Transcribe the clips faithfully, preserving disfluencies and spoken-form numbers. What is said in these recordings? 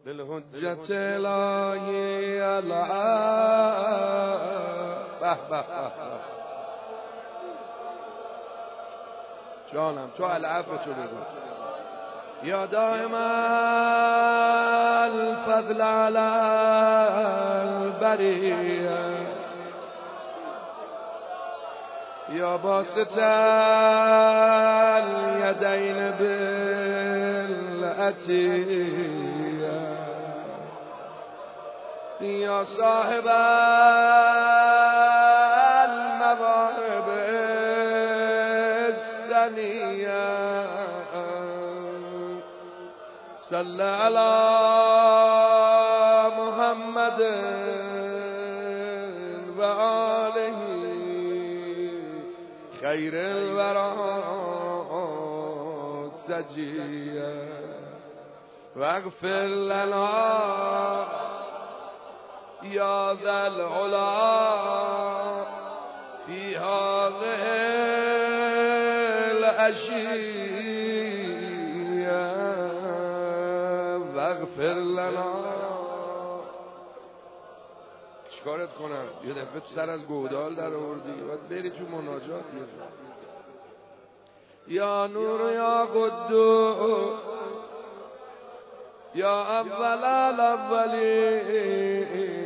للحجت الهی العب به به جانم تو العب تو بگو یا دائم الفضل علی البریه یا باسط الیدین بالعطیه یا صاحب المواهب السنیه صل علی محمد و آله خیر الورى سجیه واغفر لنا یا ذا العلا فی هذه العشیه واغفر لنا. چیکارت کنم؟ یه دفعه تو سر از گودال در آوردی باید بری تو مناجات. یا نور یا قدوس یا اول الاولین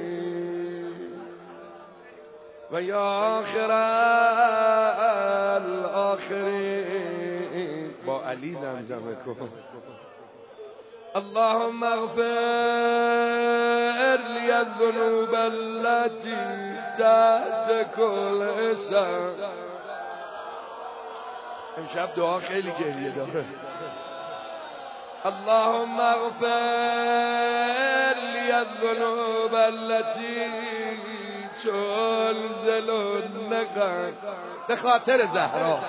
و یا آخر الاخرین. با علی زمزمه کن. اللهم اغفر لی الذنوب التي تحت كل اسم. امشب دعا خیلی گریه داره. اللهم اغفر لی الذنوب التي تلزل النقم. به خاطر زهرا.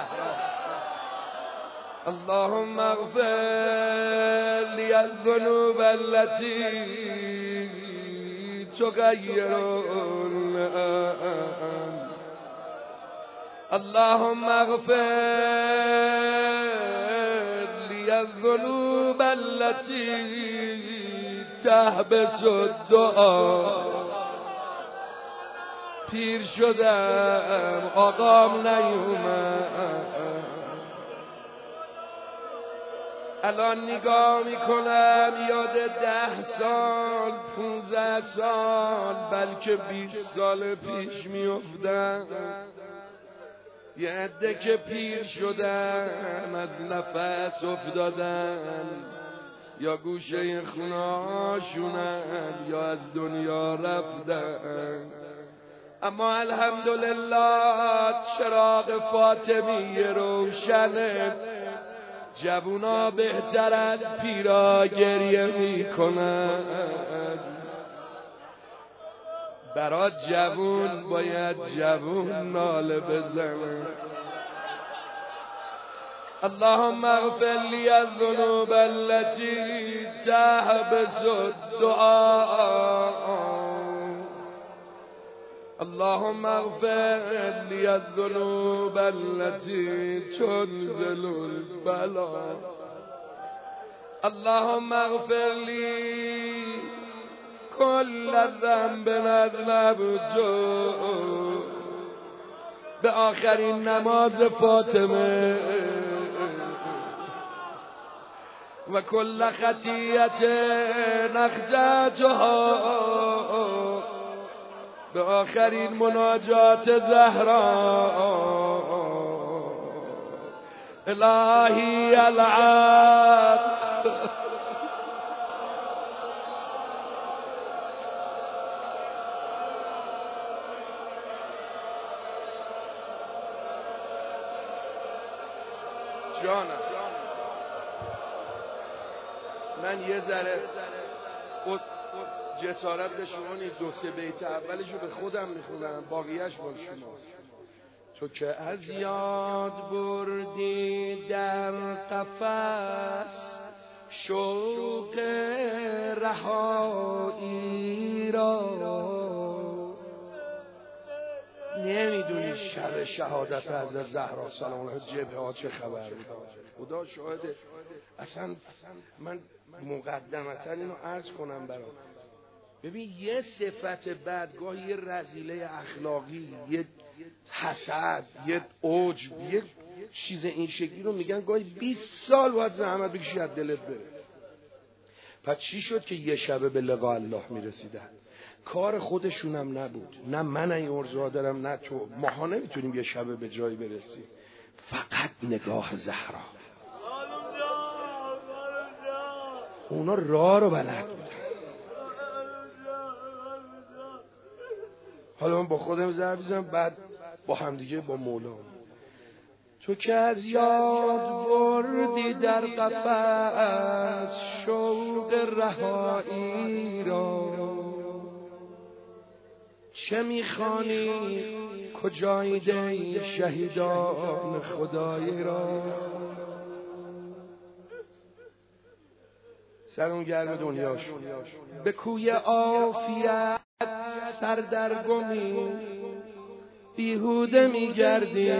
اللهم اغفر لی الذنوب التي تغیر النعم. اللهم اغفر لی الذنوب التي تحبس الدعاء. پیر شدم آقام نیومد، الان نگاه میکنم یاد ده سال پونزده سال بلکه بیست سال پیش میافتم. یه عده که پیر شدن از نفس افتادن، یا گوشه خونهاشونن یا از دنیا رفتن. اما الحمدلله چراغ فاطمی روشنه. جوونا بهتر از پیرا گریه میکنن. برای جوون باید جوون ناله بزنه. اللهم اغفر لی الذنوب التي تحبس الدعاء. اللهم اغفر لی الذنوب التي تنزل البلاء. اللهم اغفر لی كل ذنب اذنبته. به آخرین نماز فاطمه و کل خطیت نخجتها. به آخرین مناجات زهرا. الهی العب جانم. من یه ذره خود جسارت به شما نیست. دو سه بیت اولشو به خودم میخونم، باقیهش با شماست. تو که از یاد بردی در قفس شوق رهایی را، نمیدونی شب شهادت از زهرا سلام الله جبهه ها چه خبر بود؟ خدا شاهده. اصلا من مقدمتا اینو عرض کنم برام. ببین یه صفت بدگاه، یه رذیله اخلاقی، یه حسد، یه عجب، یه چیز این شکلی رو میگن گاهی بیست سال باید زحمت بکشی از دلت بره. پس چی شد که یه شبه به لقاء الله میرسیدن؟ کار خودشونم نبود، نه من این ارزا دارم نه تو، ماها نمیتونیم یه شبه به جایی برسیم. فقط نگاه زهرا. اونا راه رو بلد بودن. حالا من با خودم ضرب بزنم، بعد با همدیگه با مولا. تو که از یاد بردی در قفس شوق رهایی را، چه میخوانی کجای دی شهیدان خدایی را؟ سرون گرم دنیاش به کوی عافیت سردرگمی بیهوده میگردی،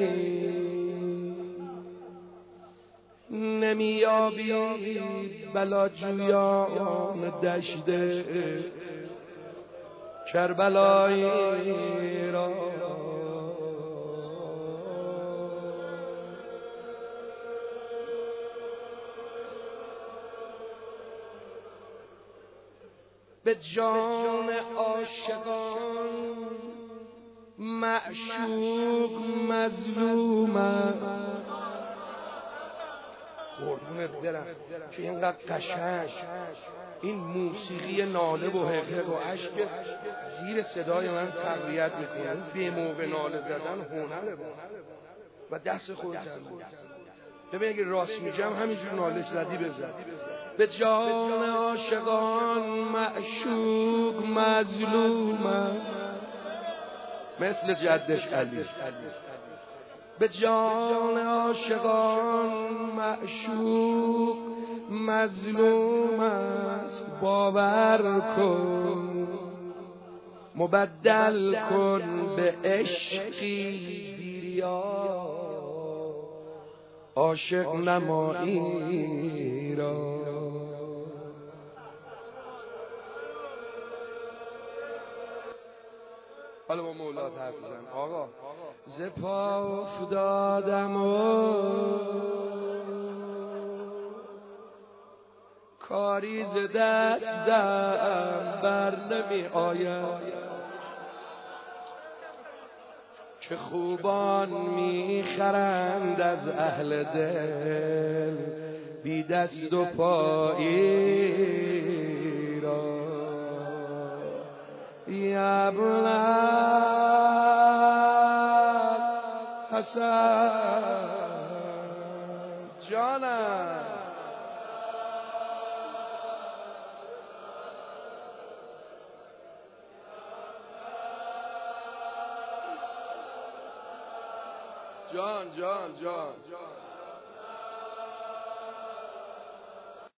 نمیابی بلا جویان دشت کربلایی را. به جان عاشقان معشوق مظلوم است. قربونت برم که اینقدر قشنگ این موسیقی ناله و حقیق و عشق زیر صدای من تقویت میکنه. به موقع ناله زدن هنره و دست خودت بود. ببین اگه راست میگم همینجور ناله زدی بزن. به جان عاشقان معشوق مظلوم است، مثل جدش علی. به جان عاشقان معشوق مظلوم است، باور کن مبدل کن به عشقی بیریا عاشق نمایی را. حالا با مولا حرف بزن. آقا ز پا افتادم و کاری ز دستم بر نمی آید، که خوبان میخرند از اهل دل بی دست و پایی را. یبلغ حسن جانم جان جان جان